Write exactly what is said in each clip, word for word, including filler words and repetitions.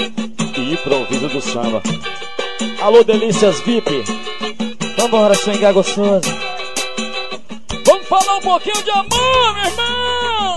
e improviso do samba. Alô, delícias V I P. Vambora, swingar gostoso. Vamos falar um pouquinho de amor, meu irmão.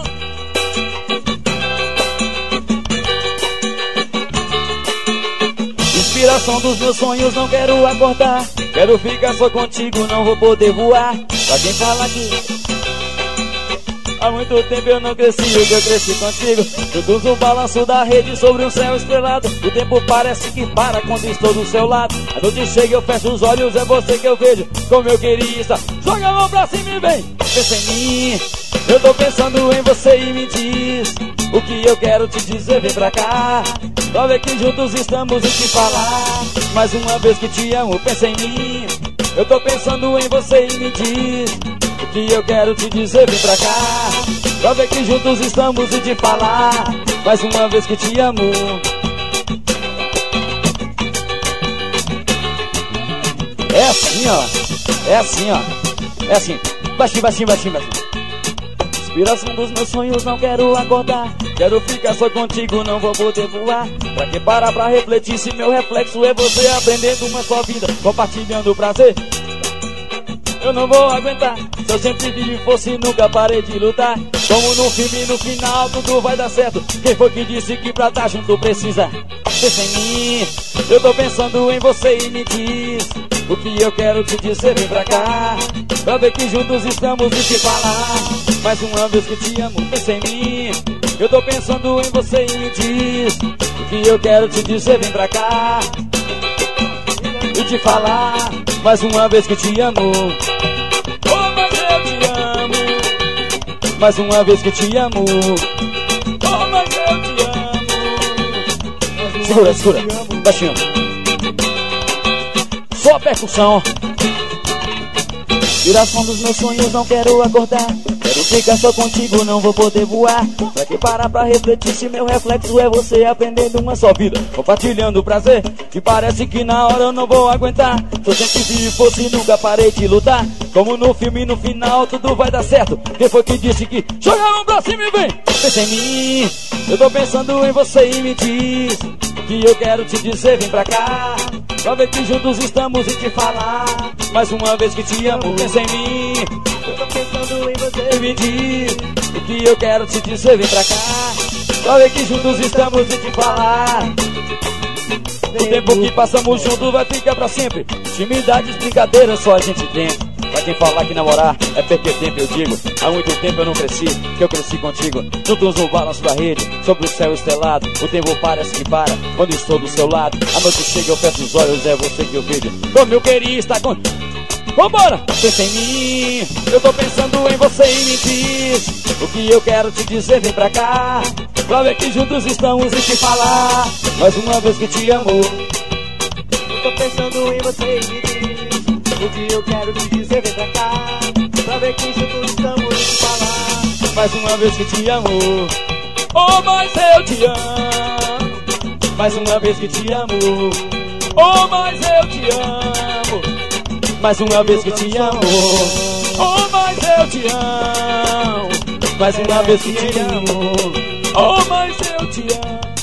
Inspiração dos meus sonhos, não quero acordar. Quero ficar só contigo, não vou poder voar. Pra quem fala que há muito tempo eu não cresci, o que eu cresci contigo. Produz um balanço da rede sobre um céu estrelado. O tempo parece que para quando estou do seu lado. A noite chega, eu fecho os olhos, é você que eu vejo. Como eu queria estar, joga a mão pra cima e vem. Pensa em mim, eu tô pensando em você e me diz o que eu quero te dizer, vem pra cá. Pra ver que juntos estamos e te falar mais uma vez que te amo, pensa em mim. Eu tô pensando em você e me diz o que eu quero te dizer, vem pra cá. Pra ver que juntos estamos e te falar mais uma vez que te amo. É assim, ó. É assim, ó. É assim. Baixinho, baixinho, baixinho, baixinho. Inspiração dos meus sonhos, não quero acordar. Quero ficar só contigo, não vou poder voar. Pra que parar pra refletir se meu reflexo é você aprendendo uma só vida, compartilhando o prazer. Eu não vou aguentar. Se eu sempre vivi fosse, nunca parei de lutar. Como no filme, no final tudo vai dar certo. Quem foi que disse que pra estar junto precisa? Pensa em mim, eu tô pensando em você e me diz o que eu quero te dizer, vem pra cá. Pra ver que juntos estamos e te falar mais uma vez que te amo, pensa em mim. Eu tô pensando em você e me diz o que eu quero te dizer, vem pra cá. E te falar mais uma vez que te amo. Oh, mas eu te amo. Mais uma vez que te amo. Oh, mas eu te amo. Segura, segura, baixinho. Só a percussão. Inspiração dos meus sonhos, não quero acordar. Quero ficar só contigo, não vou poder voar. Pra que parar pra refletir se meu reflexo é você aprendendo uma só vida, compartilhando o prazer. Que parece que na hora eu não vou aguentar. Se eu sempre vi fosse, nunca parei de lutar. Como no filme, no final tudo vai dar certo. Quem foi que disse que joga a mão pra cima e vem? Pensa em mim, eu tô pensando em você e me diz o que eu quero te dizer, vem pra cá. Pra ver que juntos estamos e te falar mais uma vez que te amo, pensa em mim. Eu tô pensando em você e me diz o que eu quero te dizer, vem pra cá. Pra ver que juntos estamos e te falar. O tempo que passamos juntos vai ficar pra sempre. Intimidades, brincadeiras, só a gente tem. Pra quem falar que namorar é perder tempo, eu digo. Há muito tempo eu não cresci, que eu cresci contigo. Juntos no balanço da rede, sobre o céu estrelado. O tempo parece que para, quando estou do seu lado. A noite chega, eu fecho os olhos, é você que eu vejo. Como eu queria estar com... Vambora! Pensa em mim, eu tô pensando em você e me diz o que eu quero te dizer, vem pra cá. Pra ver que juntos estamos e te falar mais uma vez que te amo. Eu tô pensando em você e me diz o que eu quero te dizer, vem pra cá. Pra ver que juntos estamos e te falar mais uma vez que te amo. Oh, mas eu te amo. Mais uma vez que te amo. Oh, mas eu te amo. Mais uma vez que te amo. Oh, mas eu te amo. Mais uma vez que te amo. Oh, mas eu te amo.